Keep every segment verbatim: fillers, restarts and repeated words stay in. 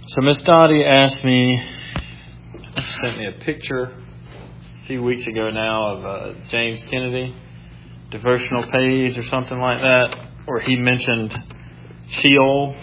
So Miss Dottie asked me, sent me a picture a few weeks ago now of uh, James Kennedy, devotional page or something like that, where he mentioned Sheol.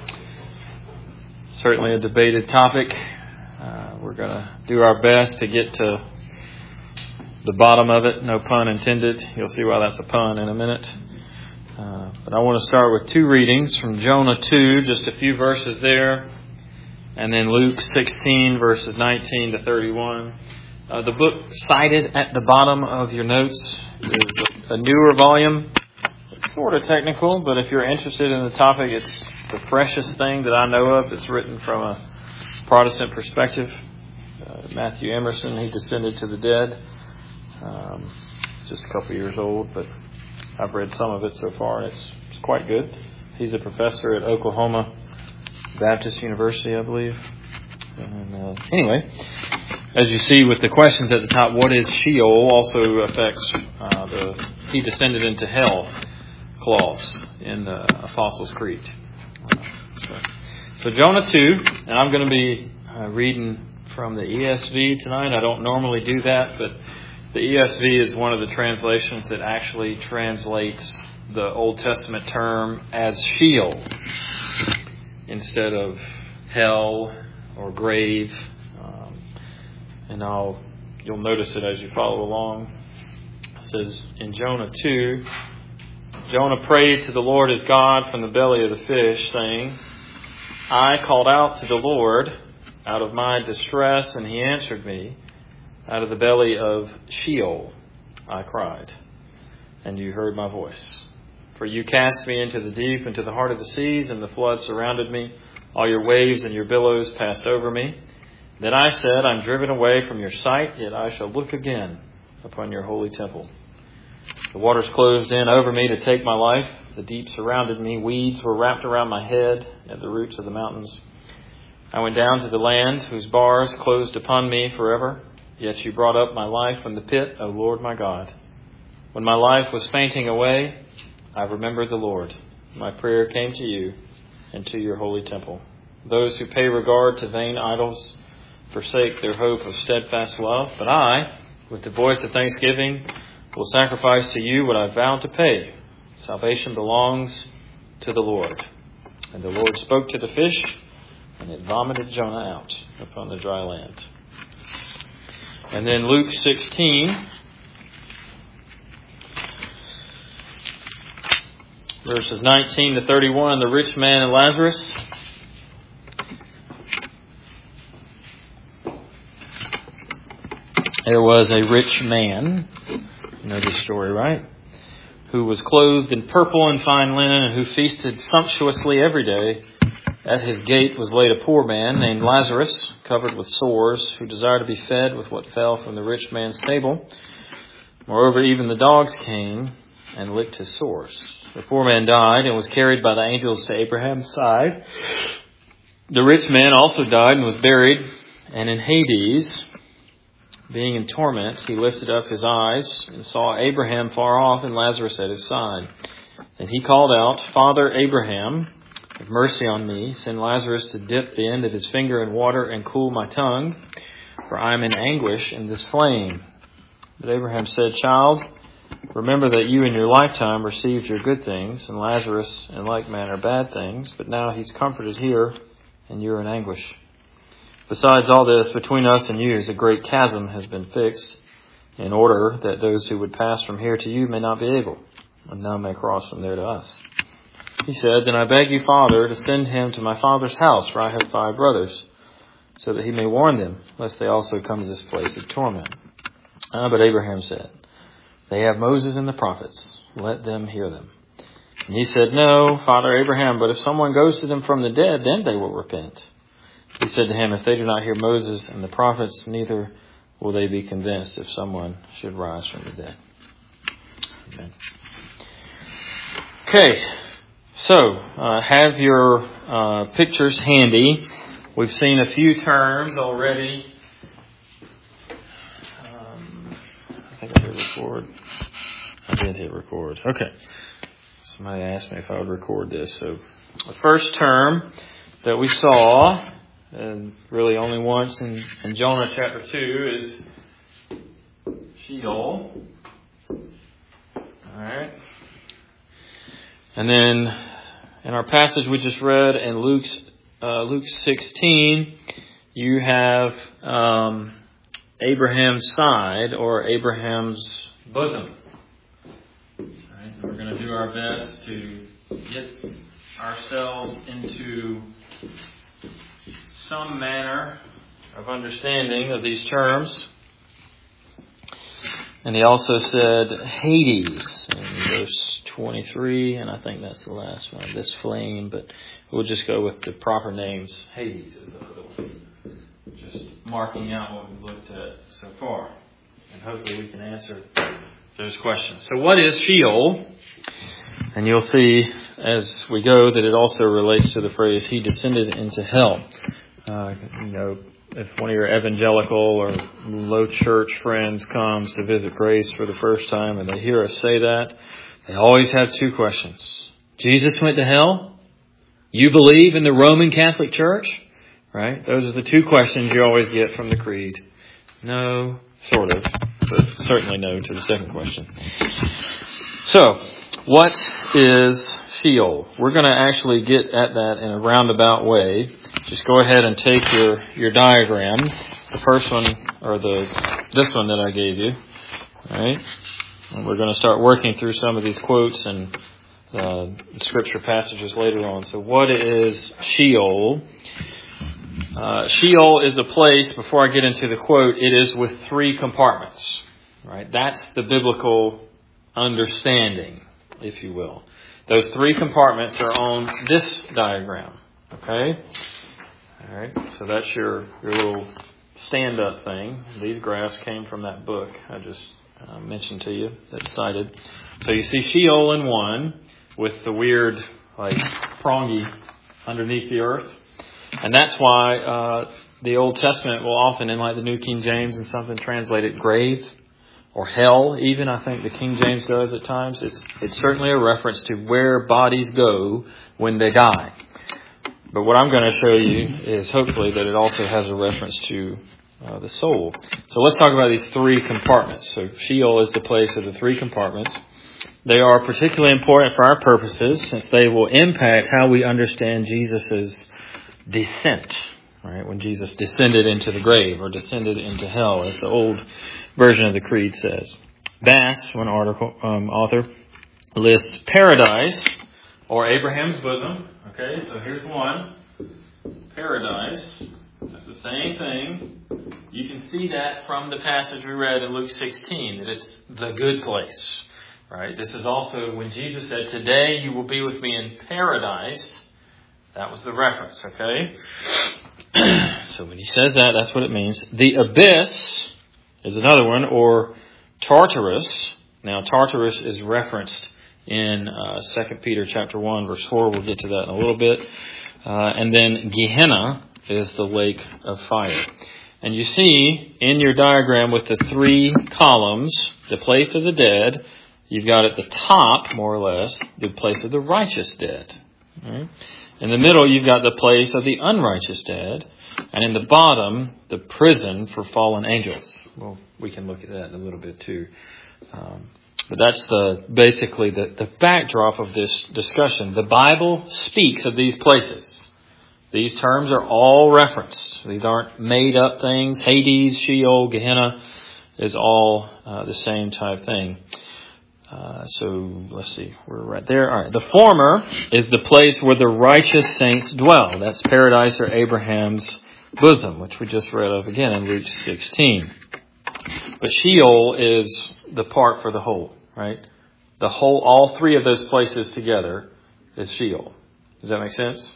Certainly a debated topic. Uh, we're going to do our best to get to the bottom of it, no pun intended. You'll see why that's a pun in a minute. Uh, but I want to start with two readings from Jonah two, just a few verses there. And then Luke sixteen, verses nineteen to thirty-one. Uh, the book cited at the bottom of your notes is a, a newer volume. It's sort of technical, but if you're interested in the topic, it's the freshest thing that I know of. It's written from a Protestant perspective. Uh, Matthew Emerson, he descended to the dead. Um, just a couple years old, but I've read some of it so far, and it's, it's quite good. He's a professor at Oklahoma Baptist University, I believe. And uh, anyway, as you see with the questions at the top, what is Sheol also affects uh, the he descended into hell clause in the Apostles' Creed. Uh, so, so Jonah two, and I'm going to be uh, reading from the E S V tonight. I don't normally do that, but the E S V is one of the translations that actually translates the Old Testament term as Sheol instead of hell or grave. Um, and I'll you'll notice it as you follow along. It says in Jonah two, Jonah prayed to the Lord his God from the belly of the fish, saying, I called out to the Lord out of my distress, and he answered me. Out of the belly of Sheol I cried, and you heard my voice. For you cast me into the deep, into the heart of the seas, and the flood surrounded me. All your waves and your billows passed over me. Then I said, I'm driven away from your sight, yet I shall look again upon your holy temple. The waters closed in over me to take my life. The deep surrounded me. Weeds were wrapped around my head at the roots of the mountains. I went down to the land whose bars closed upon me forever. Yet you brought up my life from the pit, O Lord my God. When my life was fainting away, I remembered the Lord. My prayer came to you and to your holy temple. Those who pay regard to vain idols forsake their hope of steadfast love. But I, with the voice of thanksgiving, will sacrifice to you what I vowed to pay. Salvation belongs to the Lord. And the Lord spoke to the fish, and it vomited Jonah out upon the dry land. And then Luke sixteen, verses nineteen to thirty-one, the rich man and Lazarus. There was a rich man, you know this story, right? Who was clothed in purple and fine linen, and who feasted sumptuously every day. At his gate was laid a poor man named Lazarus, covered with sores, who desired to be fed with what fell from the rich man's table. Moreover, even the dogs came and licked his sores. The poor man died and was carried by the angels to Abraham's side. The rich man also died and was buried. And in Hades, being in torment, he lifted up his eyes and saw Abraham far off and Lazarus at his side. And he called out, Father Abraham, have mercy on me. Send Lazarus to dip the end of his finger in water and cool my tongue, for I am in anguish in this flame. But Abraham said, Child, remember that you in your lifetime received your good things, and Lazarus in like manner bad things, but now he's comforted here, and you're in anguish. Besides all this, between us and you is a great chasm has been fixed, in order that those who would pass from here to you may not be able, and none may cross from there to us. He said, Then I beg you, Father, to send him to my father's house, for I have five brothers, so that he may warn them, lest they also come to this place of torment. Ah, but Abraham said, They have Moses and the prophets. Let them hear them. And he said, No, Father Abraham, but if someone goes to them from the dead, then they will repent. He said to him, If they do not hear Moses and the prophets, neither will they be convinced if someone should rise from the dead. Amen. Okay. So, uh, have your uh, pictures handy. We've seen a few terms already. Um, I think I did record. I did hit record. Okay. Somebody asked me if I would record this. So, the first term that we saw and really only once in, in Jonah chapter two, is Sheol. Alright. And then in our passage we just read in Luke's, uh, Luke sixteen, you have um, Abraham's side, or Abraham's bosom. Alright. We're going to do our best to get ourselves into some manner of understanding of these terms. And he also said Hades in verse twenty-three, and I think that's the last one, this flame, but we'll just go with the proper names. Hades is the other one. Just marking out what we've looked at so far. And hopefully we can answer those questions. So what is Sheol? And you'll see as we go that it also relates to the phrase, he descended into hell. Uh, you know, if one of your evangelical or low church friends comes to visit Grace for the first time and they hear us say that, they always have two questions. Jesus went to hell? You believe in the Roman Catholic Church? Right? Those are the two questions you always get from the creed. No, sort of, but certainly no to the second question. So, what is Sheol? We're going to actually get at that in a roundabout way. Just go ahead and take your, your diagram, the first one, or the this one that I gave you, right? And we're going to start working through some of these quotes and uh, scripture passages later on. So what is Sheol? Uh, Sheol is a place, before I get into the quote, it is with three compartments, right? That's the biblical understanding, if you will. Those three compartments are on this diagram, okay? All right, so that's your, your little stand-up thing. These graphs came from that book I just uh, mentioned to you that's cited. So you see Sheol in one with the weird, like, prongy underneath the earth. And that's why uh, the Old Testament will often, in like the New King James and something, translate it grave or hell even. I think the King James does at times. It's, it's certainly a reference to where bodies go when they die. But what I'm going to show you is hopefully that it also has a reference to uh, the soul. So let's talk about these three compartments. So Sheol is the place of the three compartments. They are particularly important for our purposes since they will impact how we understand Jesus' descent. Right? When Jesus descended into the grave or descended into hell, as the old version of the creed says. Bass, one article um, author, lists paradise or Abraham's bosom. Okay, so here's one. Paradise. That's the same thing. You can see that from the passage we read in Luke sixteen, that it's the good place. Right? This is also when Jesus said, today you will be with me in paradise. That was the reference, okay? So when he says that, that's what it means. The abyss is another one, or Tartarus. Now, Tartarus is referenced in uh, Second Peter chapter one, verse four. We'll get to that in a little bit. Uh, and then Gehenna is the lake of fire. And you see in your diagram with the three columns, the place of the dead. You've got at the top, more or less, the place of the righteous dead. Right? In the middle, you've got the place of the unrighteous dead. And in the bottom, the prison for fallen angels. Well, we can look at that in a little bit too. Um, but that's the basically the, the backdrop of this discussion. The Bible speaks of these places. These terms are all referenced. These aren't made up things. Hades, Sheol, Gehenna is all uh, the same type thing. Uh, so let's see, we're right there. All right, the former is the place where the righteous saints dwell. That's paradise or Abraham's bosom, which we just read of again in Luke sixteen. But Sheol is the part for the whole, right? The whole, all three of those places together is Sheol. Does that make sense?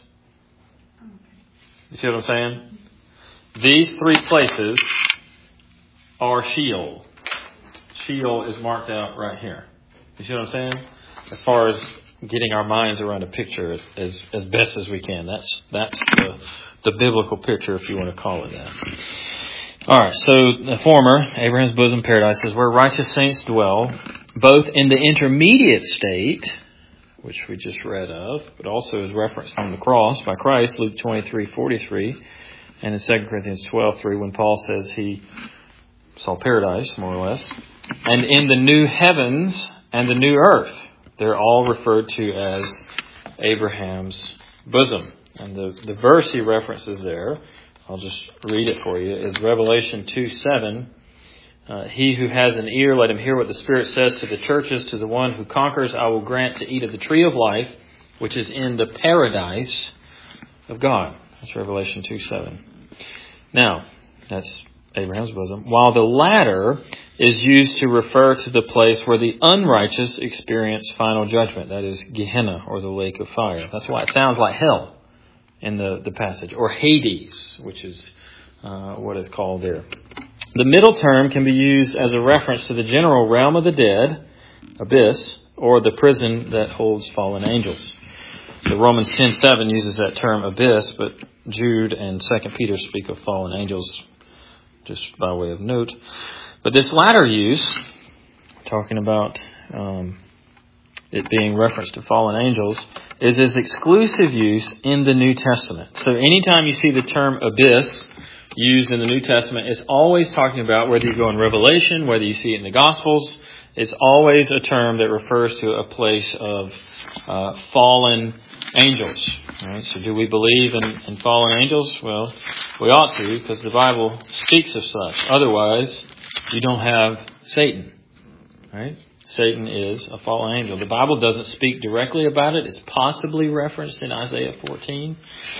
You see what I'm saying? These three places are Sheol. Sheol is marked out right here. You see what I'm saying? As far as getting our minds around a picture as as best as we can. That's that's the, the biblical picture, if you want to call it that. All right, so the former, Abraham's bosom, paradise, is where righteous saints dwell, both in the intermediate state, which we just read of, but also is referenced on the cross by Christ, Luke twenty-three forty-three, and in Second Corinthians twelve three, when Paul says he saw paradise, more or less. And in the new heavens and the new earth, they're all referred to as Abraham's bosom. And the, the verse he references there, I'll just read it for you, is Revelation two seven. Uh, he who has an ear, let him hear what the Spirit says to the churches. To the one who conquers, I will grant to eat of the tree of life, which is in the paradise of God. That's Revelation two seven. Now, that's Abraham's bosom. While the latter is used to refer to the place where the unrighteous experience final judgment. That is Gehenna, or the lake of fire. That's why it sounds like hell in the, the passage. Or Hades, which is uh, what it's called there. The middle term can be used as a reference to the general realm of the dead, abyss, or the prison that holds fallen angels. So Romans ten seven uses that term abyss, but Jude and Second Peter speak of fallen angels, just by way of note. But this latter use, talking about um, it being reference to fallen angels, is its exclusive use in the New Testament. So anytime you see the term abyss used in the New Testament, it's always talking about, whether you go in Revelation, whether you see it in the Gospels, it's always a term that refers to a place of uh, fallen angels. Right? So do we believe in, in fallen angels? Well, we ought to, because the Bible speaks of such. Otherwise, you don't have Satan. Right? Satan is a fallen angel. The Bible doesn't speak directly about it. It's possibly referenced in Isaiah fourteen.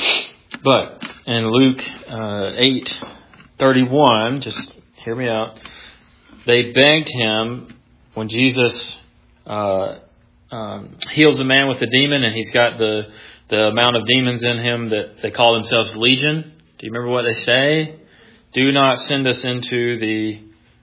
But in Luke uh, eight thirty-one, just hear me out, they begged him, when Jesus uh, um, heals a man with a demon, and he's got the, the amount of demons in him that they call themselves legion. Do you remember what they say? Do not send us into the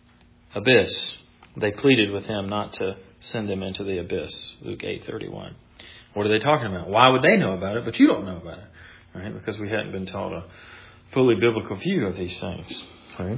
abyss. They pleaded with him not to send them into the abyss. Luke eight thirty-one. What are they talking about? Why would they know about it, but you don't know about it? Right? Because we hadn't been taught a fully biblical view of these things. Right?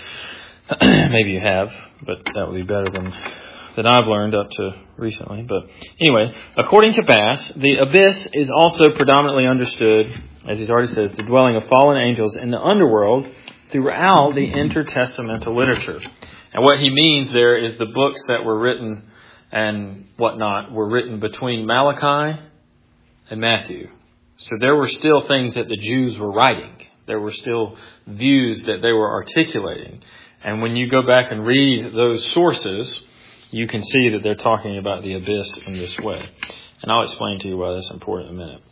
Maybe you have, but that would be better than than I've learned up to recently. But anyway, according to Bass, the abyss is also predominantly understood, as he's already says, the dwelling of fallen angels in the underworld throughout the intertestamental literature. And what he means there is the books that were written and whatnot were written between Malachi and Matthew. So there were still things that the Jews were writing. There were still views that they were articulating. And when you go back and read those sources, you can see that they're talking about the abyss in this way. And I'll explain to you why that's important in a minute.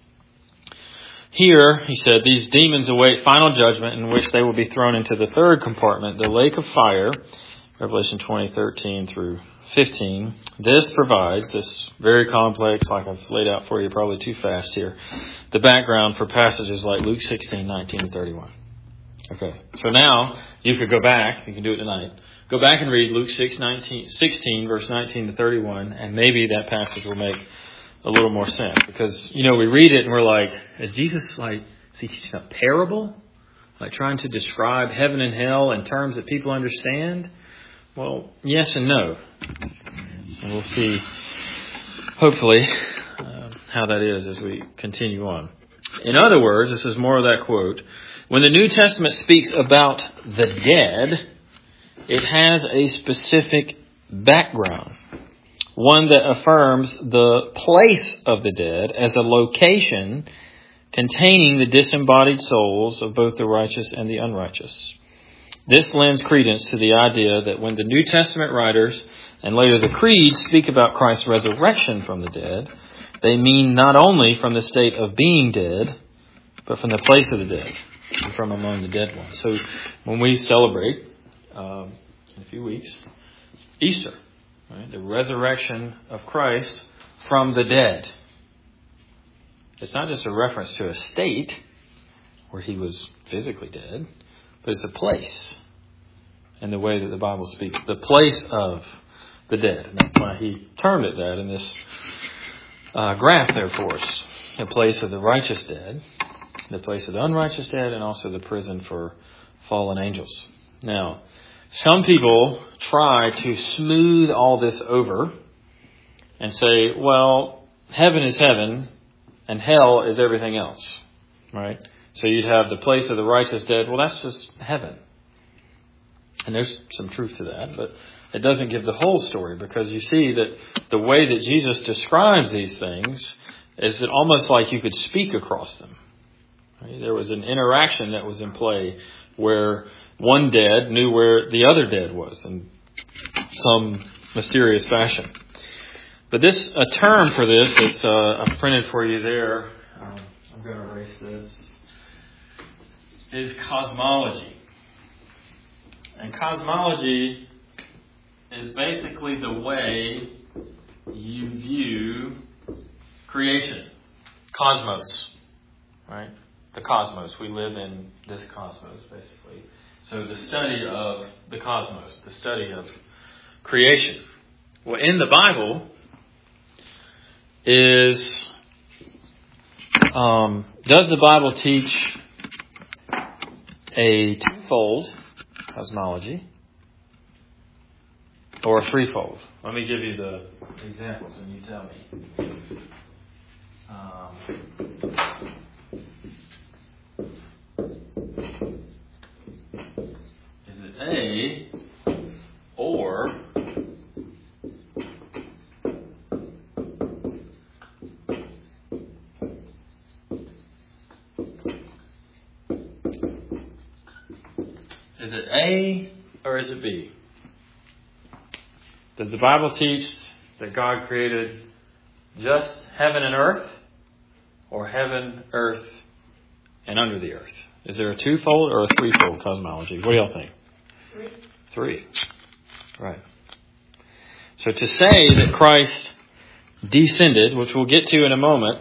Here, he said, these demons await final judgment in which they will be thrown into the third compartment, the lake of fire, Revelation twenty thirteen through fifteen. This provides, this very complex, like I've laid out for you probably too fast here, the background for passages like Luke sixteen, nineteen, and thirty-one. Okay, so now you could go back, you can do it tonight, go back and read Luke six, nineteen, sixteen, verse nineteen to thirty-one, and maybe that passage will make a little more sense. Because, you know, we read it and we're like, is Jesus like, is he teaching a parable? Like trying to describe heaven and hell in terms that people understand? Well, yes and no. And we'll see, hopefully, uh, how that is as we continue on. In other words, this is more of that quote. When the New Testament speaks about the dead, it has a specific background. One that affirms the place of the dead as a location containing the disembodied souls of both the righteous and the unrighteous. This lends credence to the idea that when the New Testament writers and later the creeds speak about Christ's resurrection from the dead, they mean not only from the state of being dead, but from the place of the dead, and from among the dead ones. So when we celebrate, um, in a few weeks, Easter, right, the resurrection of Christ from the dead, it's not just a reference to a state where he was physically dead, but it's a place in the way that the Bible speaks. The place of the dead. And that's why he termed it that in this uh, graph there for us. The place of the righteous dead, the place of the unrighteous dead, and also the prison for fallen angels. Now, some people try to smooth all this over and say, well, heaven is heaven and hell is everything else. Right? So you'd have the place of the righteous dead. Well, that's just heaven. And there's some truth to that, but it doesn't give the whole story, because you see that the way that Jesus describes these things is that almost like you could speak across them. Right? There was an interaction that was in play where one dead knew where the other dead was in some mysterious fashion. But this, a term for this, it's uh, I've printed for you there. Um, I'm going to erase this. Is cosmology. And cosmology is basically the way you view creation. Cosmos. Right? The cosmos. We live in this cosmos, basically. So the study of the cosmos, the study of creation. Well, in the Bible is, um, does the Bible teach a twofold cosmology or a threefold? Let me give you the examples and you tell me. Um, is it A or is it A or is it B? Does the Bible teach that God created just heaven and earth, or heaven, earth, and under the earth? Is there a twofold or a threefold cosmology? What do y'all think? Three. Three. Right. So to say that Christ descended, which we'll get to in a moment,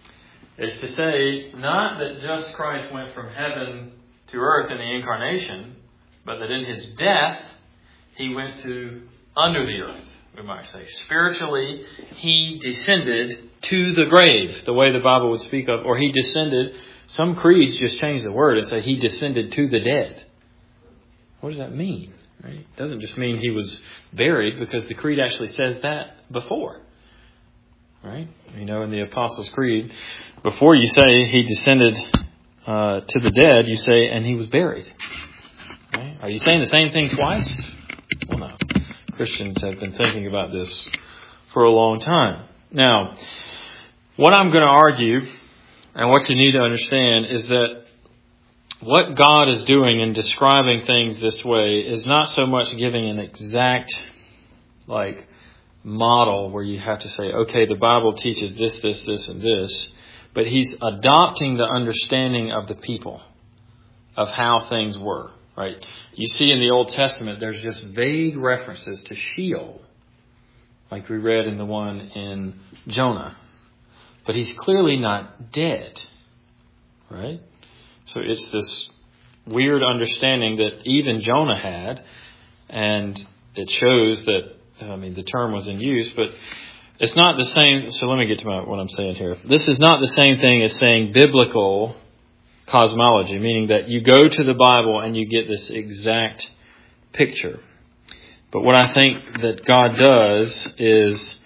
is to say not that just Christ went from heaven to earth in the incarnation, but that in his death, he went to under the earth, we might say. Spiritually, he descended to the grave, the way the Bible would speak of, or he descended. Some creeds just change the word and say he descended to the dead. What does that mean? Right? It doesn't just mean he was buried, because the creed actually says that before. Right? You know, in the Apostles' Creed, before you say he descended uh, to the dead, you say, and he was buried. Right? Are you saying the same thing twice? Well, no. Christians have been thinking about this for a long time. Now, what I'm going to argue, and what you need to understand, is that what God is doing in describing things this way is not so much giving an exact, like, model where you have to say, okay, the Bible teaches this, this, this, and this, but he's adopting the understanding of the people of how things were. Right? You see in the Old Testament, there's just vague references to Sheol, like we read in the one in Jonah. But he's clearly not dead. Right? So it's this weird understanding that even Jonah had, and it shows that, I mean, the term was in use, but it's not the same. So let me get to my, what I'm saying here. This is not the same thing as saying biblical cosmology, meaning that you go to the Bible and you get this exact picture. But what I think that God does is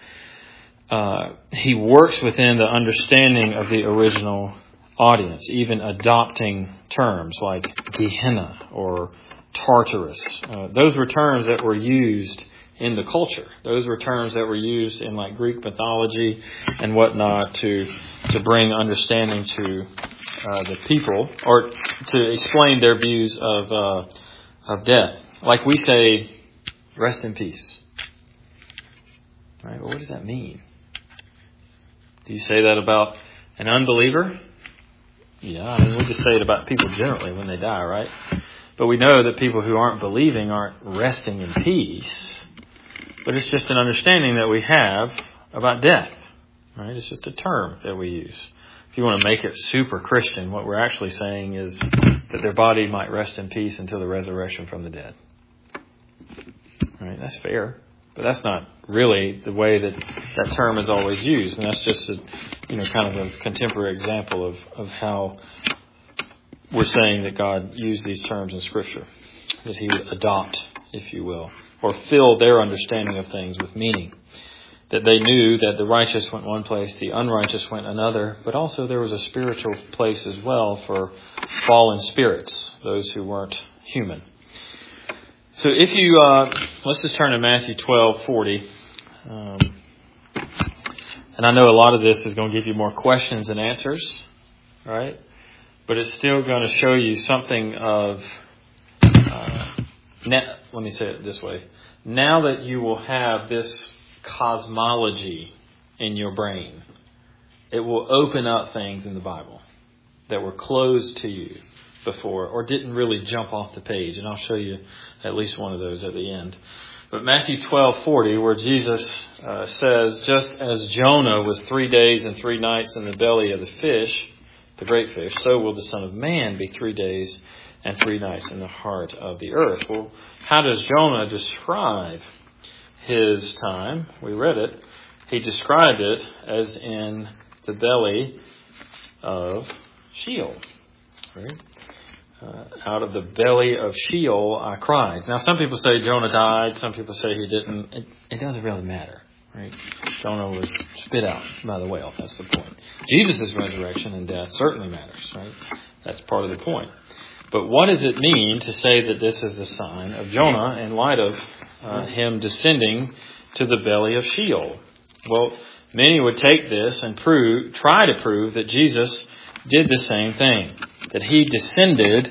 uh, he works within the understanding of the original audience, even adopting terms like Gehenna or Tartarus. Uh, those were terms that were used in the culture. Those were terms that were used in like Greek mythology and whatnot to to bring understanding to uh, the people, or to explain their views of uh, of death. Like we say, rest in peace. Right? Well, what does that mean? Do you say that about an unbeliever? Yeah, I mean, we just say it about people generally when they die, right? But we know that people who aren't believing aren't resting in peace. But it's just an understanding that we have about death, right? It's just a term that we use. If you want to make it super Christian, what we're actually saying is that their body might rest in peace until the resurrection from the dead. All right, that's fair. But that's not really the way that that term is always used. And that's just a, you know, kind of a contemporary example of, of how we're saying that God used these terms in Scripture, that he would adopt, if you will, or fill their understanding of things with meaning. that they knew that the righteous went one place, the unrighteous went another, but also there was a spiritual place as well for fallen spirits, those who weren't human. So if you, uh, let's just turn to Matthew twelve forty. Um, and I know a lot of this is going to give you more questions than answers, right? But it's still going to show you something of, uh, now, let me say it this way. Now that you will have this cosmology in your brain, it will open up things in the Bible that were closed to you before or didn't really jump off the page. And I'll show you at least one of those at the end. But Matthew twelve forty, where Jesus uh, says, just as Jonah was three days and three nights in the belly of the fish, the great fish, so will the Son of Man be three days and three nights in the heart of the earth. Well, how does Jonah describe his time? We read it. He described it as in the belly of Sheol. Right? Uh, out of the belly of Sheol I cried. Now, some people say Jonah died. Some people say he didn't. It, it doesn't really matter. Right? Jonah was spit out by the whale. That's the point. Jesus' resurrection and death certainly matters. Right? That's part of the point. But what does it mean to say that this is the sign of Jonah in light of uh, him descending to the belly of Sheol? Well, many would take this and prove, try to prove that Jesus did the same thing, that he descended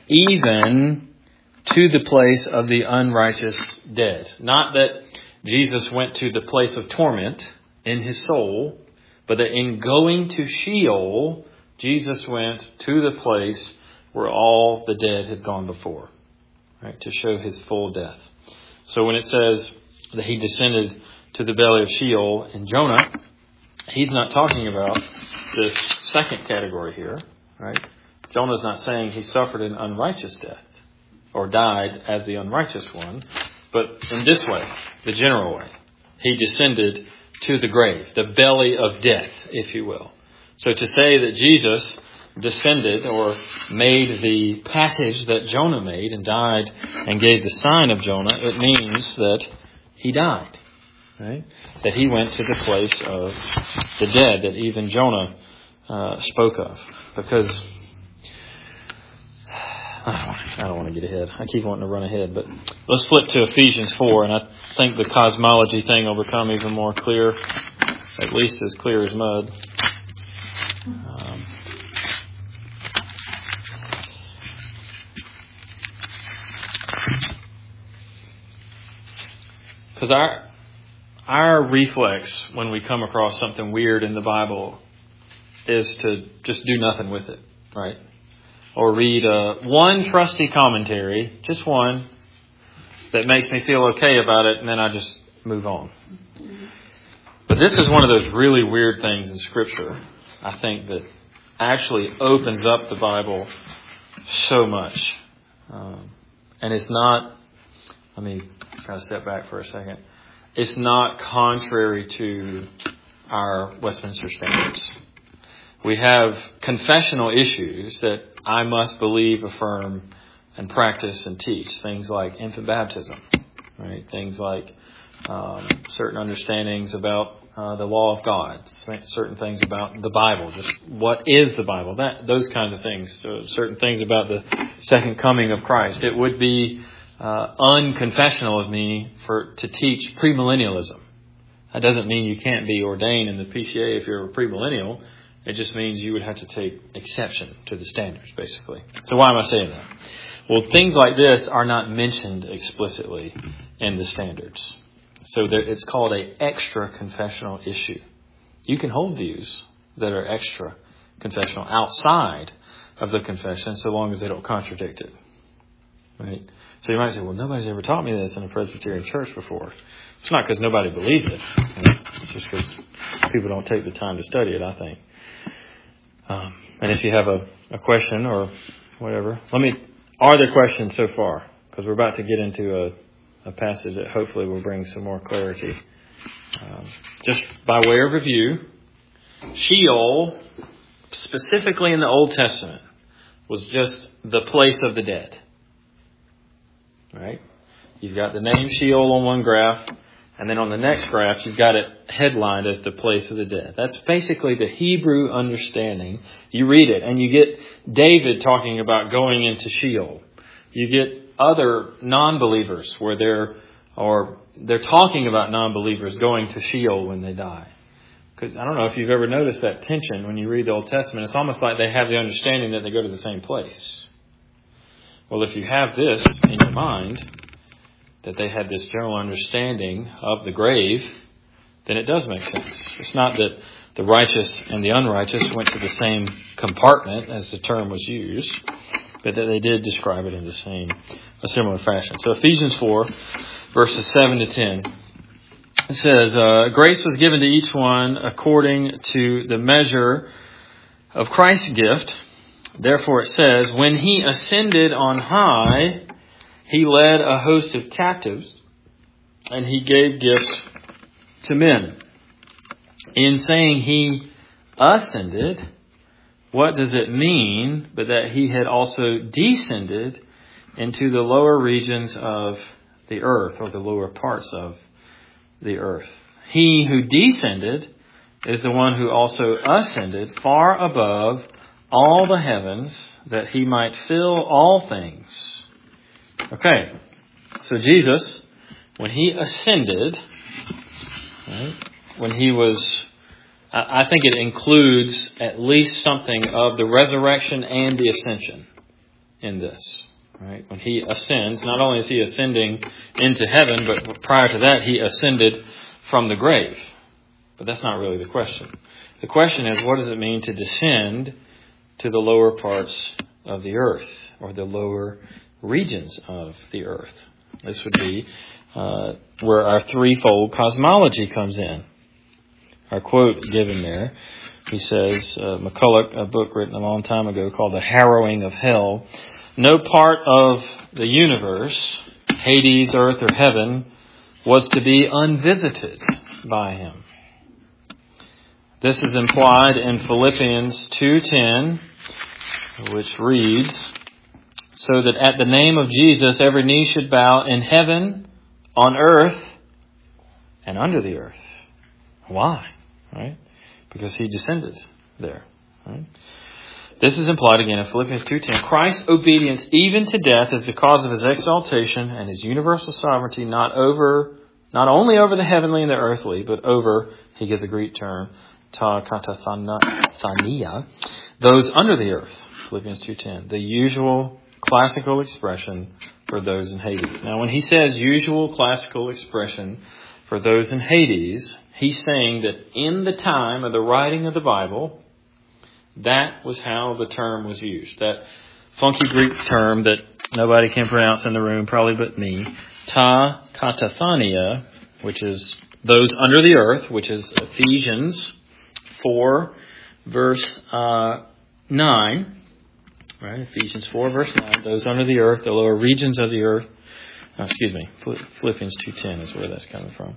even to the place of the unrighteous dead. Not that Jesus went to the place of torment in his soul, but that in going to Sheol, Jesus went to the place where all the dead had gone before, right, to show his full death. So when it says that he descended to the belly of Sheol in Jonah, he's not talking about this second category here, right? Jonah's not saying he suffered an unrighteous death or died as the unrighteous one, but in this way, the general way. He descended to the grave, the belly of death, if you will. So to say that Jesus descended or made the passage that Jonah made and died and gave the sign of Jonah, it means that he died. Right? That he went to the place of the dead that even Jonah uh, spoke of. Because I don't, want, I don't want to get ahead. I keep wanting to run ahead. But let's flip to Ephesians four, and I think the cosmology thing will become even more clear, at least as clear as mud. Um, Because our our reflex when we come across something weird in the Bible is to just do nothing with it, right? Or read uh, one trusty commentary, just one, that makes me feel okay about it, and then I just move on. But this is one of those really weird things in Scripture, I think, that actually opens up the Bible so much. Um, and it's not, let me try to step back for a second. It's not contrary to our Westminster Standards. We have confessional issues that I must believe, affirm, and practice and teach. Things like infant baptism, right? Things like um, certain understandings about uh, the law of God, certain things about the Bible, just what is the Bible, that those kinds of things. So certain things about the second coming of Christ. It would be uh, unconfessional of me for to teach premillennialism. That doesn't mean you can't be ordained in the P C A if you're a premillennial. It just means you would have to take exception to the standards, basically. So why am I saying that? Well, things like this are not mentioned explicitly in the standards. So there, it's called a extra confessional issue. You can hold views that are extra confessional outside of the confession so long as they don't contradict it. Right? So you might say, well, nobody's ever taught me this in a Presbyterian church before. It's not because nobody believes it. Right? It's just because people don't take the time to study it, I think. Um, and if you have a, a question or whatever, let me, are there questions so far? Because we're about to get into a, a passage that hopefully will bring some more clarity. Um, just by way of review, Sheol, specifically in the Old Testament, was just the place of the dead. Right? You've got the name Sheol on one graph, And then on the next graph, you've got it headlined as the place of the dead. That's basically the Hebrew understanding. You read it and you get David talking about going into Sheol. You get other non-believers where they're, or they're talking about non-believers going to Sheol when they die. Because I don't know if you've ever noticed that tension when you read the Old Testament. It's almost like they have the understanding that they go to the same place. Well, if you have this in your mind, that they had this general understanding of the grave, then it does make sense. It's not that the righteous and the unrighteous went to the same compartment as the term was used, but that they did describe it in the same, a similar fashion. So Ephesians four, verses seven to ten, it says, uh, grace was given to each one according to the measure of Christ's gift. Therefore it says, when he ascended on high, he led a host of captives, and he gave gifts to men. In saying he ascended, what does it mean but that he had also descended into the lower regions of the earth, or the lower parts of the earth? He who descended is the one who also ascended far above all the heavens, that he might fill all things. Okay, so Jesus, when he ascended, right, when he was, I think it includes at least something of the resurrection and the ascension in this. Right? When he ascends, not only is he ascending into heaven, but prior to that, he ascended from the grave. But that's not really the question. The question is, what does it mean to descend to the lower parts of the earth, or the lower regions of the earth? This would be uh, where our threefold cosmology comes in. Our quote given there, he says, uh, McCulloch, a book written a long time ago called The Harrowing of Hell, no part of the universe, Hades, earth, or heaven, was to be unvisited by him. This is implied in Philippians two ten, which reads, so that at the name of Jesus every knee should bow in heaven, on earth, and under the earth. Why? Right? Because he descended there. Right? This is implied again in Philippians two ten. Christ's obedience even to death is the cause of his exaltation and his universal sovereignty, not over, not only over the heavenly and the earthly, but over, he gives a Greek term, ta katathania, those under the earth. Philippians two ten. The usual classical expression for those in Hades. Now, when he says usual classical expression for those in Hades, he's saying that in the time of the writing of the Bible, that was how the term was used. That funky Greek term that nobody can pronounce in the room, probably but me, ta katathania, which is those under the earth, which is Ephesians four, verse uh, nine. Right, Ephesians four, verse nine, those under the earth, the lower regions of the earth. Oh, excuse me, Philippians two ten is where that's coming from.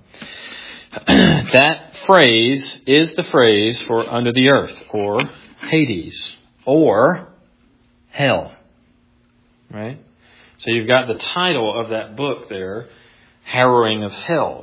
That phrase is the phrase for under the earth, or Hades, or hell. Right? So you've got the title of that book there, Harrowing of Hell.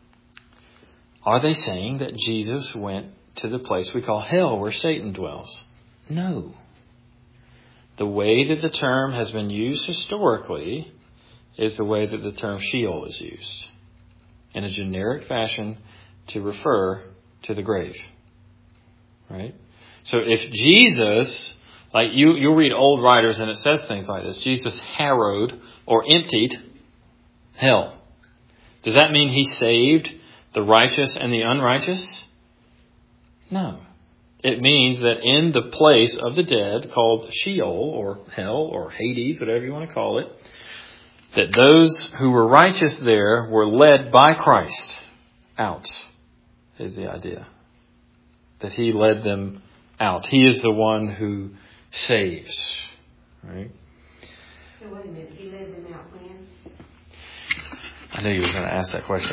Are they saying that Jesus went to the place we call hell, where Satan dwells? No. The way that the term has been used historically is the way that the term Sheol is used, in a generic fashion to refer to the grave. Right? So if Jesus, like you, you'll read old writers and it says things like this, Jesus harrowed or emptied hell. Does that mean he saved the righteous and the unrighteous? No. It means that in the place of the dead, called Sheol or hell or Hades, whatever you want to call it, that those who were righteous there were led by Christ out, is the idea. That he led them out. He is the one who saves. Right? So wait a minute, he led them out when? I knew you were going to ask that question.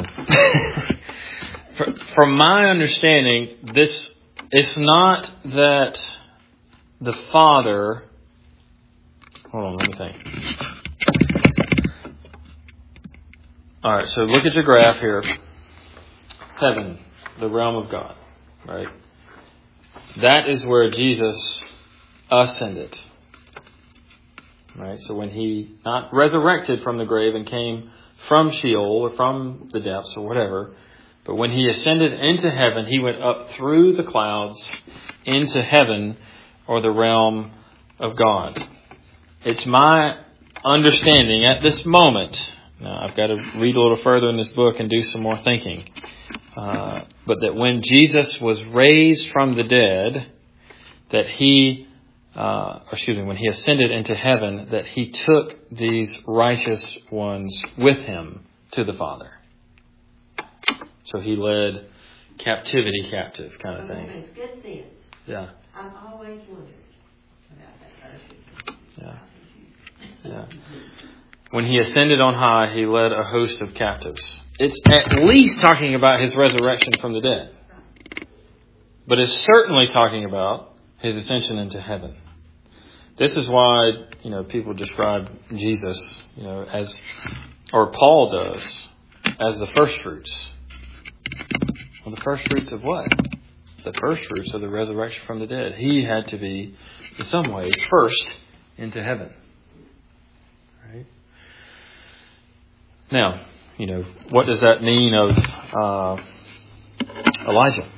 From my understanding, this it's not that the Father... Hold on, let me think. All right, so look at your graph here. heaven, the realm of God, right? That is where Jesus ascended. Right? So when he not resurrected from the grave and came from Sheol or from the depths or whatever, but when he ascended into heaven, he went up through the clouds into heaven or the realm of God. It's my understanding at this moment, now I've got to read a little further in this book and do some more thinking, uh, but that when Jesus was raised from the dead, that he, uh, excuse me, when he ascended into heaven, that he took these righteous ones with him to the Father. So he led captivity captive kind of thing. Makes good sense. Yeah. I've always wondered about that verse. Yeah. Yeah. When he ascended on high, he led a host of captives. It's at least talking about his resurrection from the dead. But it's certainly talking about his ascension into heaven. This is why, you know, people describe Jesus, you know, as, or Paul does, as the first fruits. Well, the first fruits of what? The first fruits of the resurrection from the dead. He had to be, in some ways, first into heaven. Right? Now, you know, what does that mean of uh, Elijah?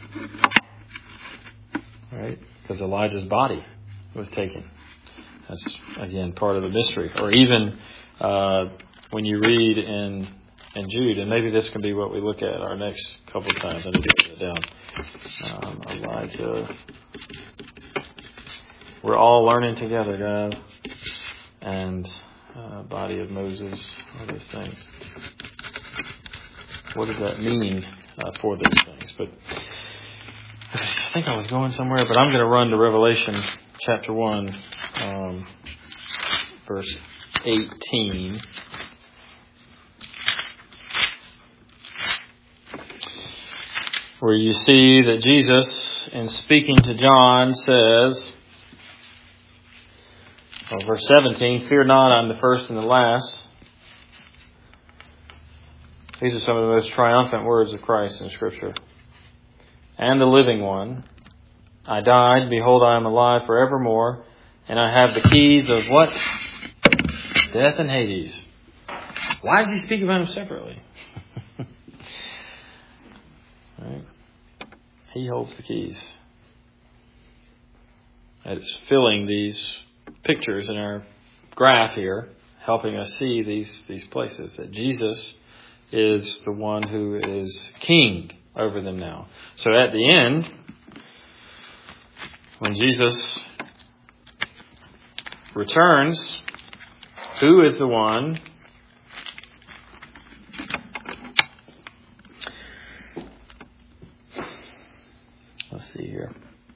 Right? Because Elijah's body was taken. That's, again, part of the mystery. Or even uh, when you read in in Jude, and maybe this can be what we look at our next couple of times. I need to get it down. Um, Elijah. We're all learning together, guys. And uh, body of Moses, all those things. What does that mean uh, for those things? But I think I was going somewhere, but I'm going to run to Revelation chapter one, um, verse eighteen. Where you see that Jesus, in speaking to John, says, well, verse seventeen, "Fear not, I'm the first and the last." These are some of the most triumphant words of Christ in Scripture. "And the living one. I died, behold, I am alive forevermore, and I have the keys of" what? Death and Hades. Why does he speak about them separately? Right? He holds the keys. It's filling these pictures in our graph here, helping us see these, these places, that Jesus is the one who is king over them now. So at the end, when Jesus returns, who is the one Let's see here.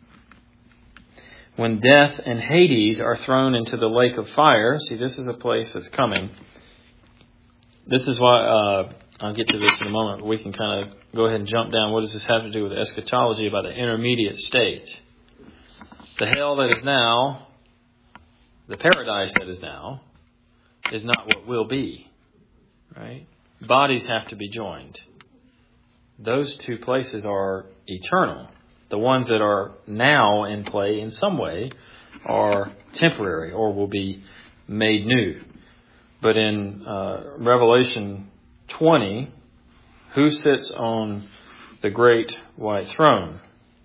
When death and Hades are thrown into the lake of fire. See, this is a place that's coming. This is why, uh, I'll get to this in a moment, but we can kind of go ahead and jump down. What does this have to do with eschatology about the intermediate state? The hell that is now, the paradise that is now, is not what will be. Right? Bodies have to be joined. Those two places are eternal. The ones that are now in play in some way are temporary or will be made new. But in uh, Revelation twenty, who sits on the great white throne?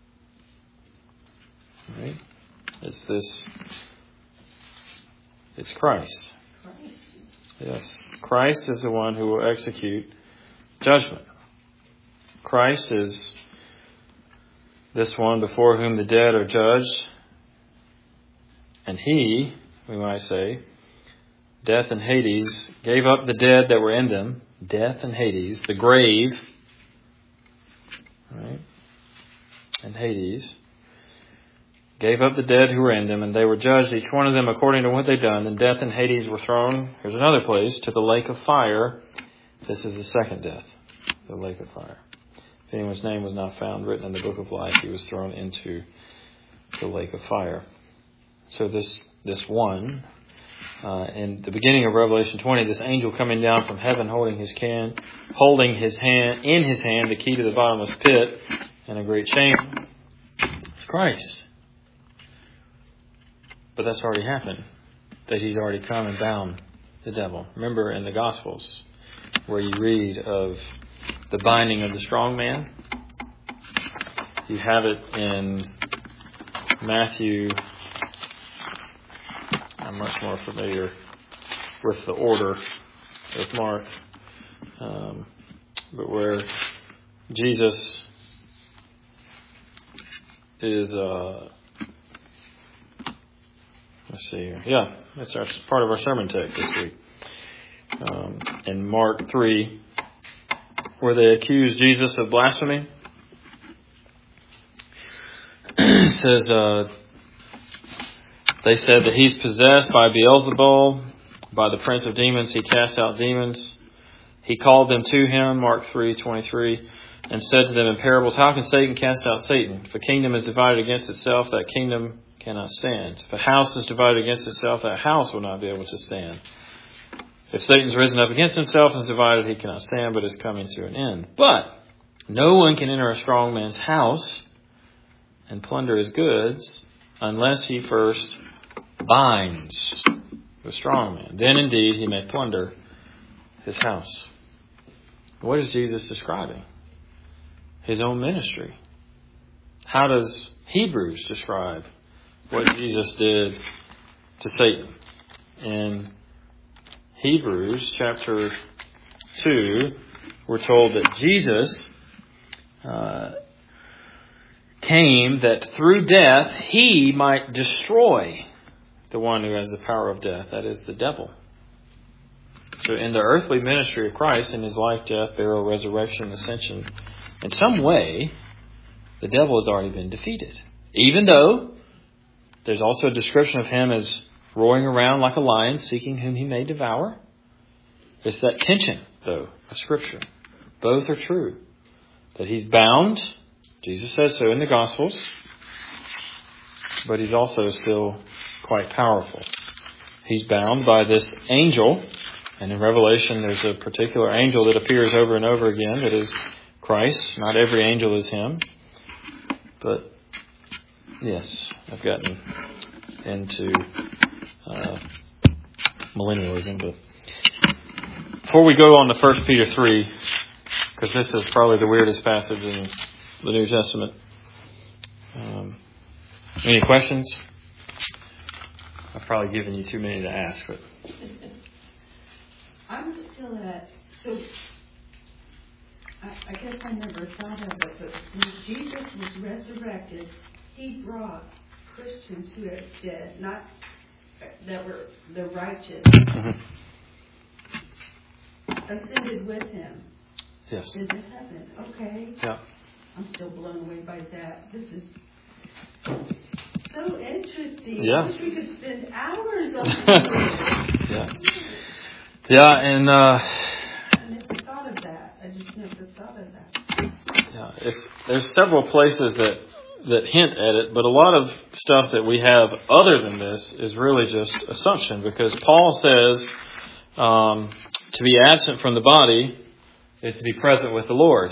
Right? It's this, it's Christ. Yes, Christ is the one who will execute judgment. Christ is this one before whom the dead are judged. And he, we might say, death and Hades, gave up the dead that were in them. Death and Hades, the grave, right? And Hades gave up the dead who were in them, and they were judged, each one of them according to what they'd done. And death and Hades were thrown, here's another place, to the lake of fire. This is the second death, the lake of fire. If anyone's name was not found written in the book of life, he was thrown into the lake of fire. So this this one uh, in the beginning of Revelation twenty, this angel coming down from heaven holding his can, holding his hand in his hand the key to the bottomless pit and a great chain. It's Christ. But that's already happened. That he's already come and bound the devil. Remember in the Gospels where you read of the binding of the strong man? You have it in Matthew. I'm much more familiar with the order with Mark. Um, but where Jesus is, uh, let's see here. Yeah, that's our, part of our sermon text this week. Um, in Mark three, where they accuse Jesus of blasphemy. It says, uh, they said that he's possessed by Beelzebul, by the prince of demons. He cast out demons. He called them to him, Mark three twenty-three, and said to them in parables, how can Satan cast out Satan? If a kingdom is divided against itself, that kingdom cannot stand. If a house is divided against itself, that house will not be able to stand. If Satan's risen up against himself and is divided, he cannot stand, but is coming to an end. But no one can enter a strong man's house and plunder his goods unless he first binds the strong man. Then indeed he may plunder his house. What is Jesus describing? His own ministry. How does Hebrews describe what Jesus did to Satan? In Hebrews chapter two, we're told that Jesus uh, came that through death he might destroy the one who has the power of death, that is the devil. So in the earthly ministry of Christ, in his life, death, burial, resurrection, ascension, in some way, the devil has already been defeated. Even though there's also a description of him as roaring around like a lion, seeking whom he may devour. It's that tension, though, of Scripture. Both are true. That he's bound, Jesus says so in the Gospels, but he's also still quite powerful. He's bound by this angel, and in Revelation there's a particular angel that appears over and over again that is Christ. Not every angel is him, but yes, I've gotten into uh, millennialism. But before we go on to First Peter three, because this is probably the weirdest passage in the New Testament. Um, any questions? I've probably given you too many to ask, but I'm still at, so I, I guess I never thought of it, but when Jesus was resurrected, he brought Christians who are dead, not that were the righteous, mm-hmm. ascended with him. Yes. Into heaven. Okay. Yeah. I'm still blown away by that. This is so interesting. Yeah. I wish we could spend hours on this. Yeah. Yeah, and uh, I never thought of that. I just never thought of that. yeah, it's, there's several places that that hint at it, but a lot of stuff that we have other than this is really just assumption, because Paul says um, to be absent from the body is to be present with the Lord.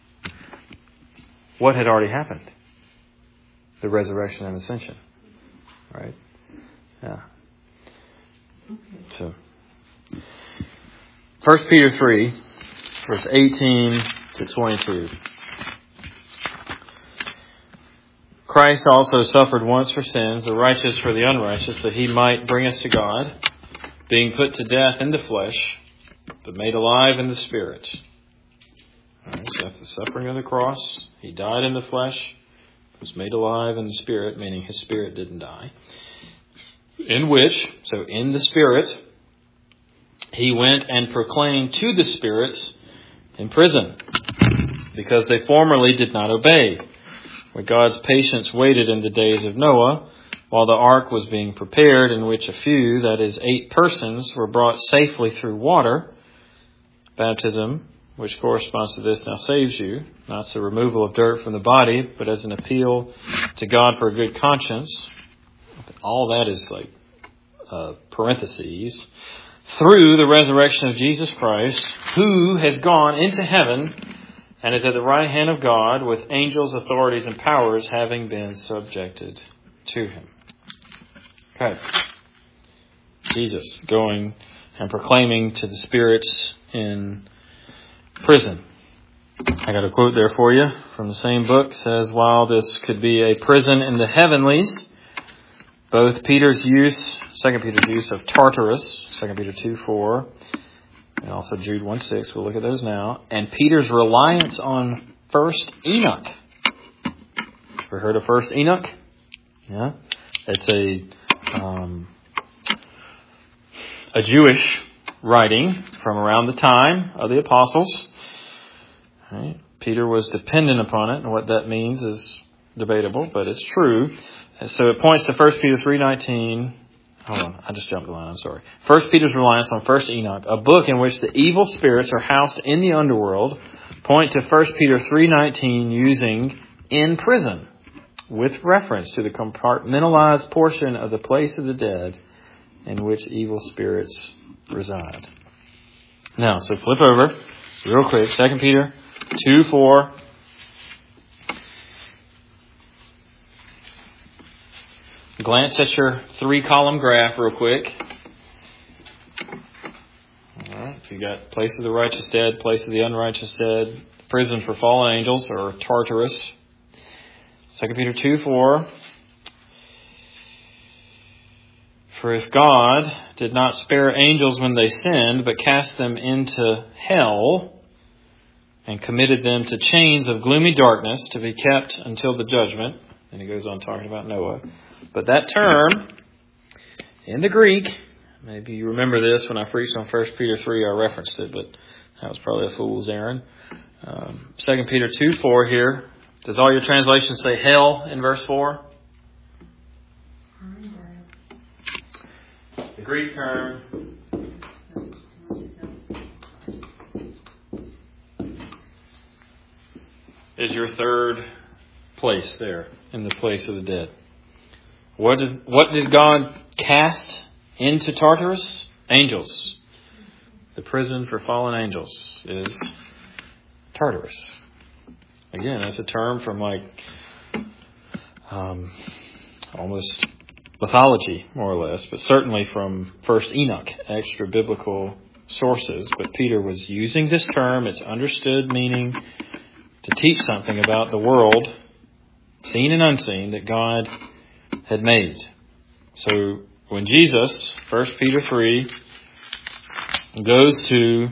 What had already happened? The resurrection and ascension. Right? Yeah. Okay. So, First Peter three, verse eighteen to twenty-two. Christ also suffered once for sins, the righteous for the unrighteous, that he might bring us to God, being put to death in the flesh, but made alive in the Spirit. All right, so after the suffering of the cross, he died in the flesh, was made alive in the Spirit, meaning his spirit didn't die. In which, so in the Spirit, he went and proclaimed to the spirits in prison, because they formerly did not obey, where God's patience waited in the days of Noah, while the ark was being prepared, in which a few, that is, eight persons, were brought safely through water. Baptism, which corresponds to this, now saves you, not as the removal of dirt from the body, but as an appeal to God for a good conscience. All that is like uh, parentheses, through the resurrection of Jesus Christ, who has gone into heaven and is at the right hand of God, with angels, authorities, and powers having been subjected to him. Okay. Jesus going and proclaiming to the spirits in prison. I got a quote there for you from the same book. It says, while this could be a prison in the heavenlies, both Peter's use, Second Peter's use of Tartarus, Second Peter two four, and also Jude one six, we'll look at those now, and Peter's reliance on First Enoch. Ever heard of First Enoch? Yeah, it's a um, a Jewish writing from around the time of the apostles. Right. Peter was dependent upon it, and what that means is debatable, but it's true. And so it points to First Peter three nineteen. Hold on, I just jumped the line, I'm sorry. First Peter's reliance on First Enoch, a book in which the evil spirits are housed in the underworld, point to First Peter three nineteen using in prison, with reference to the compartmentalized portion of the place of the dead in which evil spirits reside. Now, so flip over real quick, Second Peter two four. Glance at your three-column graph real quick. All right. You got place of the righteous dead, place of the unrighteous dead, prison for fallen angels, or Tartarus. Second Peter two four. For if God did not spare angels when they sinned, but cast them into hell and committed them to chains of gloomy darkness to be kept until the judgment. And he goes on talking about Noah. But that term, in the Greek, maybe you remember this when I preached on First Peter three, I referenced it, but that was probably a fool's errand. Um, Second Peter two four here. Does all your translations say hell in verse four? The Greek term is your third place there, in the place of the dead. What did, what did God cast into Tartarus? Angels. The prison for fallen angels is Tartarus. Again, that's a term from like um, almost mythology, more or less, but certainly from First Enoch, extra biblical sources. But Peter was using this term, its understood meaning, to teach something about the world, seen and unseen, that God had made. So when Jesus, First Peter three, goes to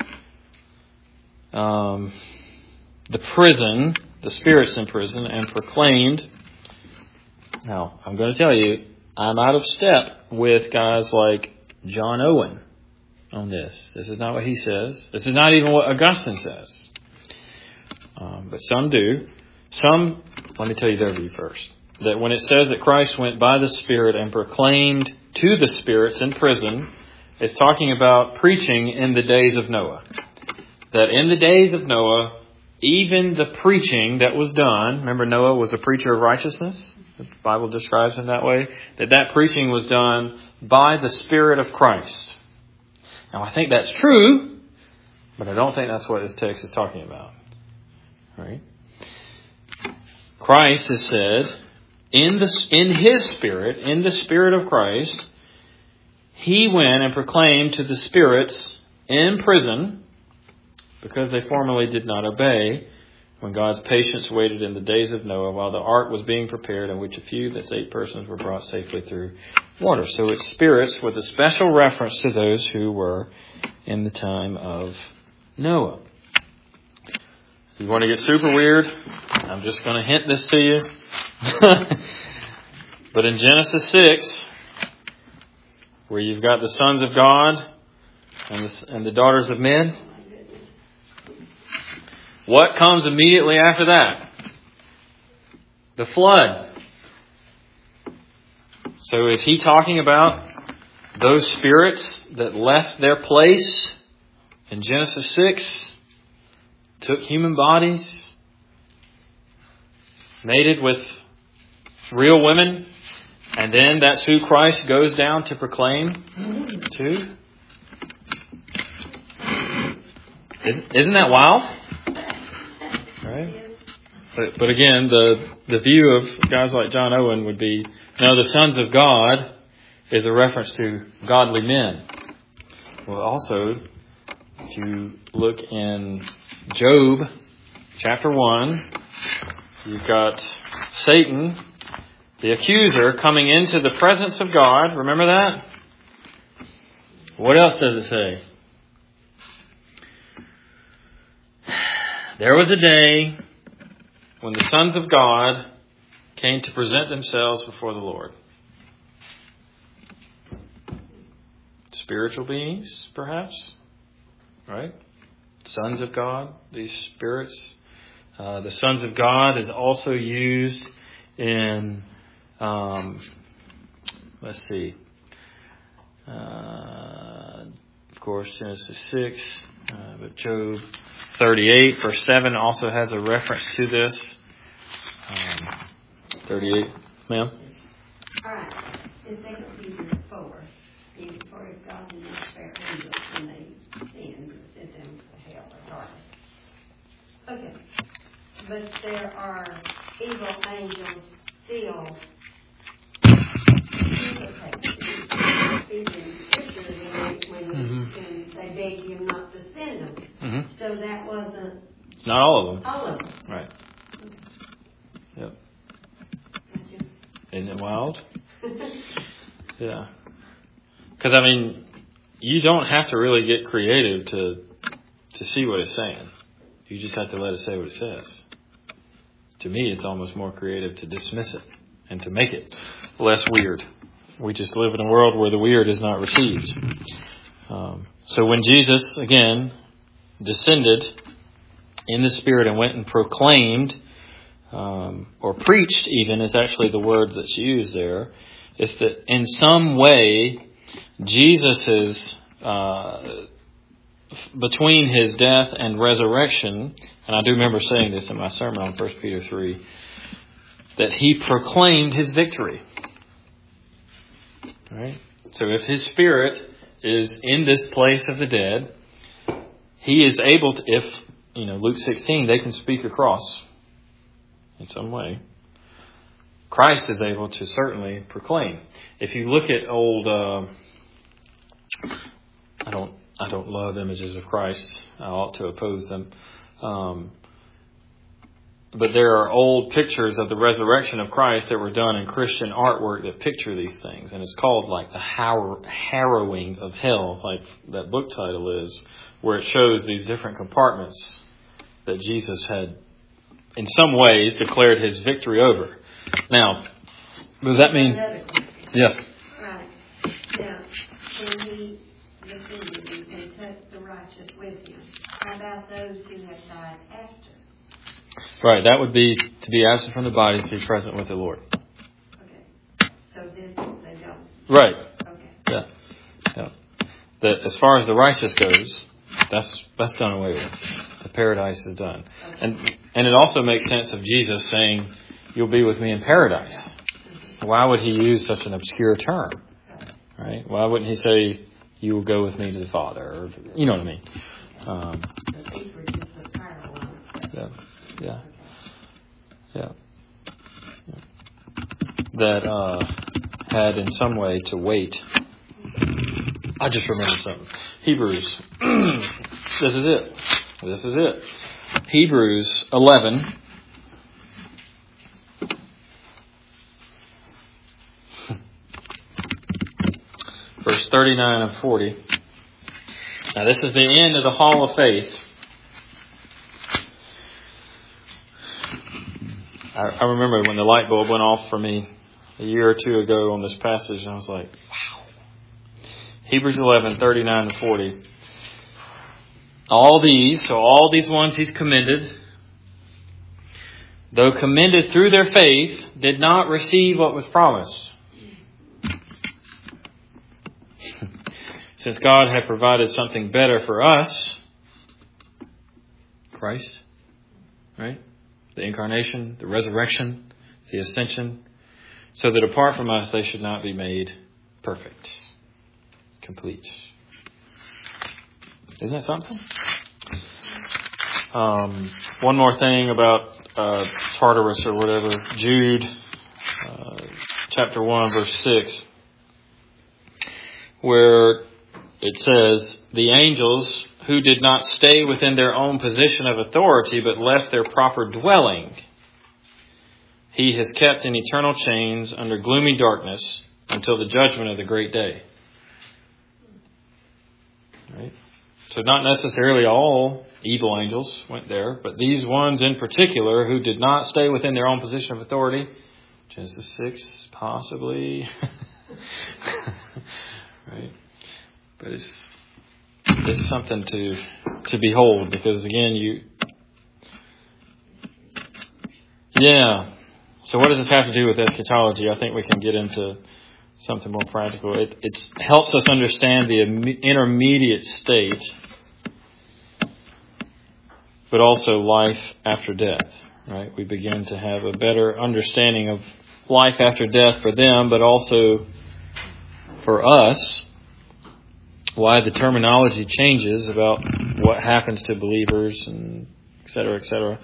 um, the prison, the spirits in prison, and proclaimed, now I'm going to tell you, I'm out of step with guys like John Owen on this. This is not what he says. This is not even what Augustine says. Um, but some do. Some, let me tell you their view first. That when it says that Christ went by the Spirit and proclaimed to the spirits in prison, it's talking about preaching in the days of Noah. That in the days of Noah, even the preaching that was done, remember Noah was a preacher of righteousness? The Bible describes him that way. That that preaching was done by the Spirit of Christ. Now I think that's true, but I don't think that's what this text is talking about. Right? Christ has said, in the in His Spirit, in the Spirit of Christ, He went and proclaimed to the spirits in prison, because they formerly did not obey, when God's patience waited in the days of Noah while the ark was being prepared, in which a few, that's eight persons, were brought safely through water. So it's spirits with a special reference to those who were in the time of Noah. If you want to get super weird, I'm just going to hint this to you. But in Genesis six, where you've got the sons of God and the, and the daughters of men, what comes immediately after that? The flood. So is he talking about those spirits that left their place in Genesis six, took human bodies, mated with real women, And then that's who Christ goes down to proclaim to. Isn't that wild? Right? But, but again, the, the view of guys like John Owen would be, no, the sons of God is a reference to godly men. Well, also, if you look in Job chapter one, you've got Satan, the accuser, coming into the presence of God. Remember that? What else does it say? There was a day when the sons of God came to present themselves before the Lord. Spiritual beings, perhaps, right? Sons of God, these spirits. Uh, the sons of God is also used in, um, let's see, uh, of course, Genesis six, uh, but Job thirty-eight, verse seven also has a reference to this. Um, thirty-eight, ma'am? All right. In Second Peter four, even for if God did not spare angels when they sinned, but sent them to hell or darkness. Okay. But there are evil angels still in Scripture when, Mm-hmm. when they begged him not to send them. Mm-hmm. So that wasn't It's not all of them. all of them. Right. Okay. Yep. Gotcha. Isn't it wild? Yeah. Because, I mean, you don't have to really get creative to to see what it's saying. You just have to let it say what it says. To me, it's almost more creative to dismiss it and to make it less weird. We just live in a world where the weird is not received. Um, so when Jesus, again, descended in the Spirit and went and proclaimed, um, or preached even, is actually the word that's used there, is that in some way, Jesus is, uh, between his death and resurrection, and I do remember saying this in my sermon on First Peter three, that he proclaimed his victory. Right? So if his Spirit is in this place of the dead, he is able to, if, you know, Luke sixteen, they can speak across in some way. Christ is able to certainly proclaim. If you look at old, uh, I don't, I don't love images of Christ. I ought to oppose them. Um, but there are old pictures of the resurrection of Christ that were done in Christian artwork that picture these things. And it's called like the har- harrowing of hell, like that book title is, where it shows these different compartments that Jesus had in some ways declared his victory over. Now, does that mean... Yes. Right. Now, when he descended and took the righteous with him, how about those who have died after? Right, that would be to be absent from the body, to be present with the Lord. Okay. So this, they don't. Right. Okay. Yeah. Yeah. The, as far as the righteous goes, that's that's done away with. The paradise is done. Okay. And and it also makes sense of Jesus saying, "You'll be with me in paradise." Why would he use such an obscure term? Right? Why wouldn't he say, "You will go with me to the Father"? Or, you know what I mean? Um, These were just the parallel. yeah. Yeah. Yeah. That uh, had in some way to wait. I just remembered something. Hebrews. This is it. This is it. Hebrews eleven. Verse thirty-nine and forty. Now this is the end of the Hall of Faith. I, I remember when the light bulb went off for me a year or two ago on this passage, and I was like, wow. Hebrews eleven, thirty-nine and forty. All these, so all these ones he's commended, though commended through their faith, did not receive what was promised. Since God had provided something better for us, Christ, right? The incarnation, the resurrection, the ascension, so that apart from us they should not be made perfect, complete. Isn't that something? Um, one more thing about uh, Tartarus or whatever. Jude, uh, chapter one, verse six, where it says, the angels who did not stay within their own position of authority but left their proper dwelling, He has kept in eternal chains under gloomy darkness until the judgment of the great day. Right? So not necessarily all evil angels went there, but these ones in particular who did not stay within their own position of authority. Genesis six, possibly. Right? But it's it's something to to behold, because again, you yeah. So what does this have to do with eschatology? I think we can get into something more practical. It it helps us understand the intermediate state, but also life after death. Right? We begin to have a better understanding of life after death for them, but also for us, why the terminology changes about what happens to believers, and et cetera, et cetera.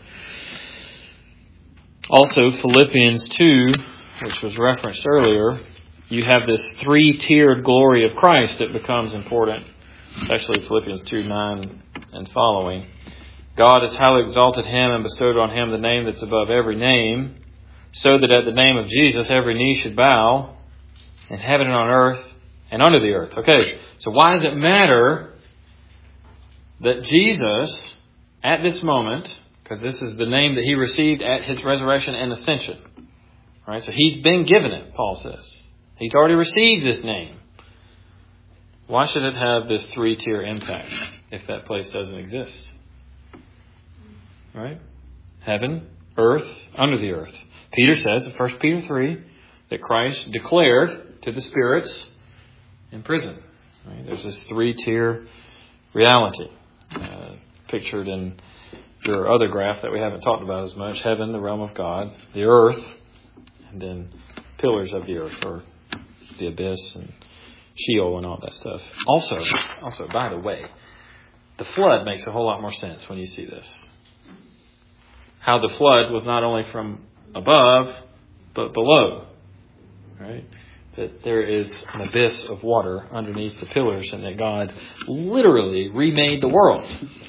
Also, Philippians two, which was referenced earlier, you have this three-tiered glory of Christ that becomes important, especially Philippians two, nine and following. God has highly exalted Him and bestowed on Him the name that's above every name, so that at the name of Jesus every knee should bow, in heaven and on earth and under the earth. Okay, so why does it matter that Jesus, at this moment, because this is the name that He received at His resurrection and ascension, right? So He's been given it, Paul says. He's already received this name. Why should it have this three-tier impact if that place doesn't exist? Right? Heaven, earth, under the earth. Peter says in First Peter three that Christ declared to the spirits in prison. Right? There's this three-tier reality uh, pictured in your other graph that we haven't talked about as much. Heaven, the realm of God, the earth, and then pillars of the earth, or the abyss and Sheol and all that stuff. Also, also, by the way, the flood makes a whole lot more sense when you see this. How the flood was not only from above, but below. Right? That there is an abyss of water underneath the pillars, and that God literally remade the world.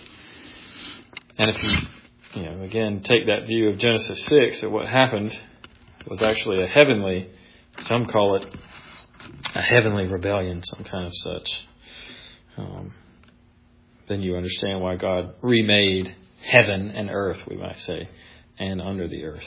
And if you, you know, again, take that view of Genesis six, that what happened was actually a heavenly, some call it a heavenly rebellion, some kind of such, um, then you understand why God remade heaven and earth, we might say, and under the earth.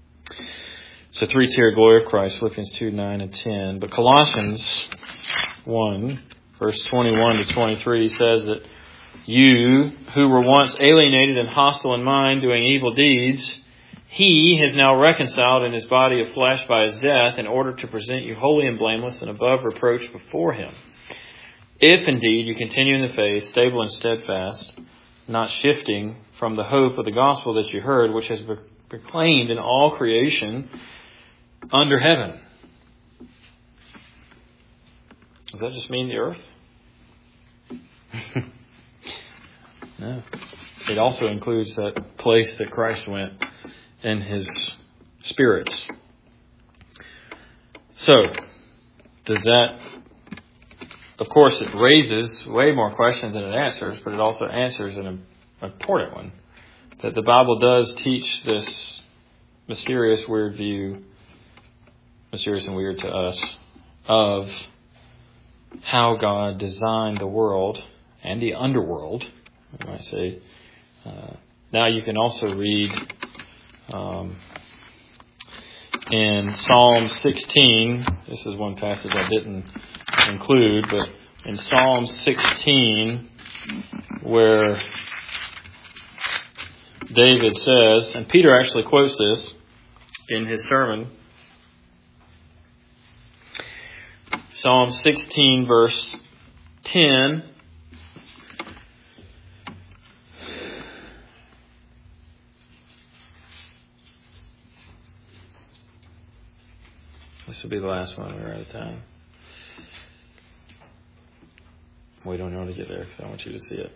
So three-tier glory of Christ, Philippians two, nine, and ten. But Colossians one, verse twenty-one to twenty-three says that you who were once alienated and hostile in mind, doing evil deeds, He has now reconciled in His body of flesh by His death, in order to present you holy and blameless and above reproach before Him. If indeed you continue in the faith, stable and steadfast, not shifting from the hope of the gospel that you heard, which has been proclaimed in all creation under heaven. Does that just mean the earth? No. It also includes that place that Christ went in His Spirit. So, does that, of course, it raises way more questions than it answers, but it also answers an important one. That the Bible does teach this mysterious, weird view, mysterious and weird to us, of how God designed the world and the underworld, I might say. Uh, now you can also read um, in Psalm sixteen, this is one passage I didn't include, but in Psalm sixteen, where David says, and Peter actually quotes this in his sermon, Psalm sixteen, verse ten. This will be the last one. We're out of time. We don't know how to get there because I want you to see it.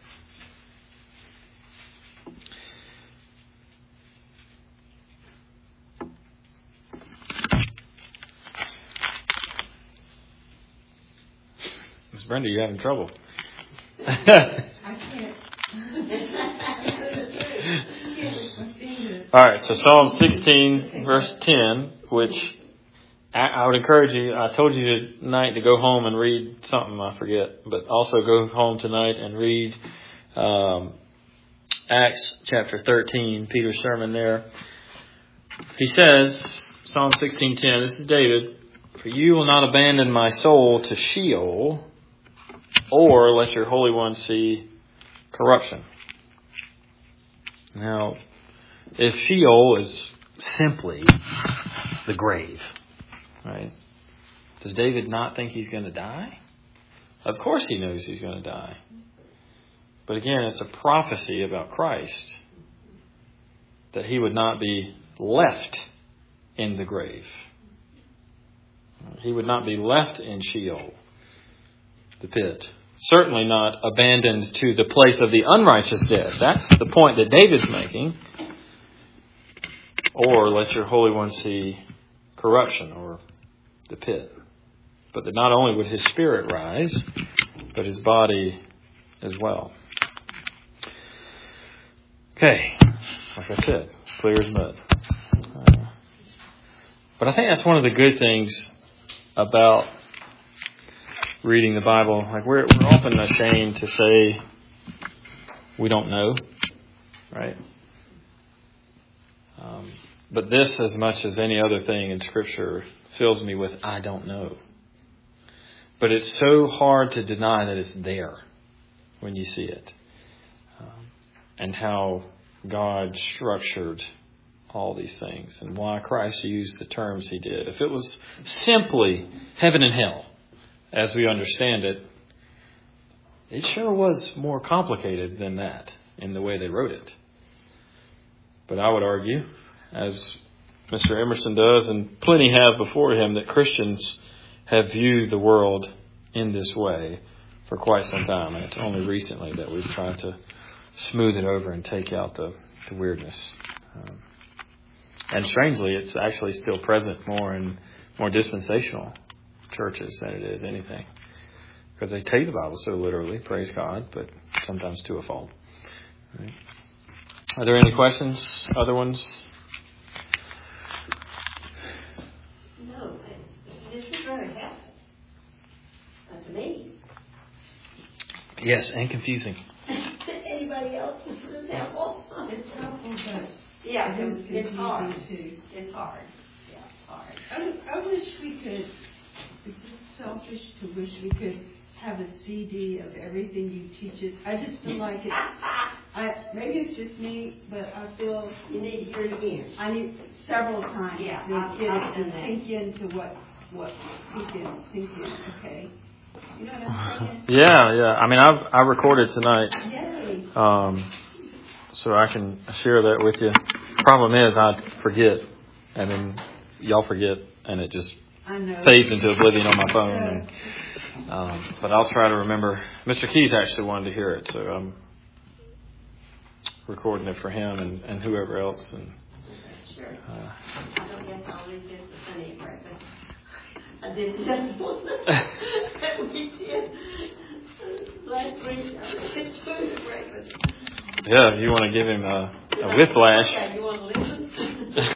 Miss Brenda, you're having trouble. I can't. All right, so Psalm sixteen, verse ten, which I would encourage you, I told you tonight to go home and read something, I forget, but also go home tonight and read um, Acts chapter thirteen, Peter's sermon there. He says, Psalm sixteen ten, this is David, "For you will not abandon my soul to Sheol, or let your Holy One see corruption." Now, if Sheol is simply the grave, right? Does David not think he's going to die? Of course he knows he's going to die. But again, it's a prophecy about Christ that he would not be left in the grave. He would not be left in Sheol, the pit. Certainly not abandoned to the place of the unrighteous dead. That's the point that David's making. Or let your Holy One see corruption, or the pit. But that not only would his spirit rise, but his body as well. Okay, like I said, clear as mud. Uh, but I think that's one of the good things about reading the Bible. Like we're we're often ashamed to say we don't know, right? Um, but this, as much as any other thing in Scripture, fills me with I don't know. But it's so hard to deny that it's there when you see it, um, and how God structured all these things, and why Christ used the terms he did. If it was simply heaven and hell, as we understand it, it sure was more complicated than that in the way they wrote it. But I would argue, as Mister Emerson does, and plenty have before him, that Christians have viewed the world in this way for quite some time. And it's only recently that we've tried to smooth it over and take out the, the weirdness. Um, and strangely, it's actually still present more in more dispensational churches than it is anything. Because they take the Bible so literally, praise God, but sometimes to a fault. Right. Are there any questions? Other ones? No, this is very helpful. Uh, to me. Yes, and confusing. Anybody else is this helpful? It's helpful, but Yeah, it was it's, it's hard. confusing too. It's hard. Yeah, it's hard. I, I wish we could, it's just selfish to wish we could have a C D of everything you teach us. I just feel like it's, I, maybe it's just me, but I feel You need to hear it again. I need several times Yeah, to I've- get I've it done to that. sink into what, what, sink in, sink in, okay? You know what I'm saying? Yeah, yeah. I mean, I've I recorded tonight, Yay. um, so I can share that with you. Problem is, I forget, and then y'all forget, and it just I know. fades into oblivion on my phone. And, um, but I'll try to remember. Mister Keith actually wanted to hear it, so I'm recording it for him and, and whoever else. And Sure. uh, I don't guess I always get the Sunday breakfast. I did the one that we did last week. I did food breakfast. yeah, if you want to give him a, a whiplash. Okay, you want to listen?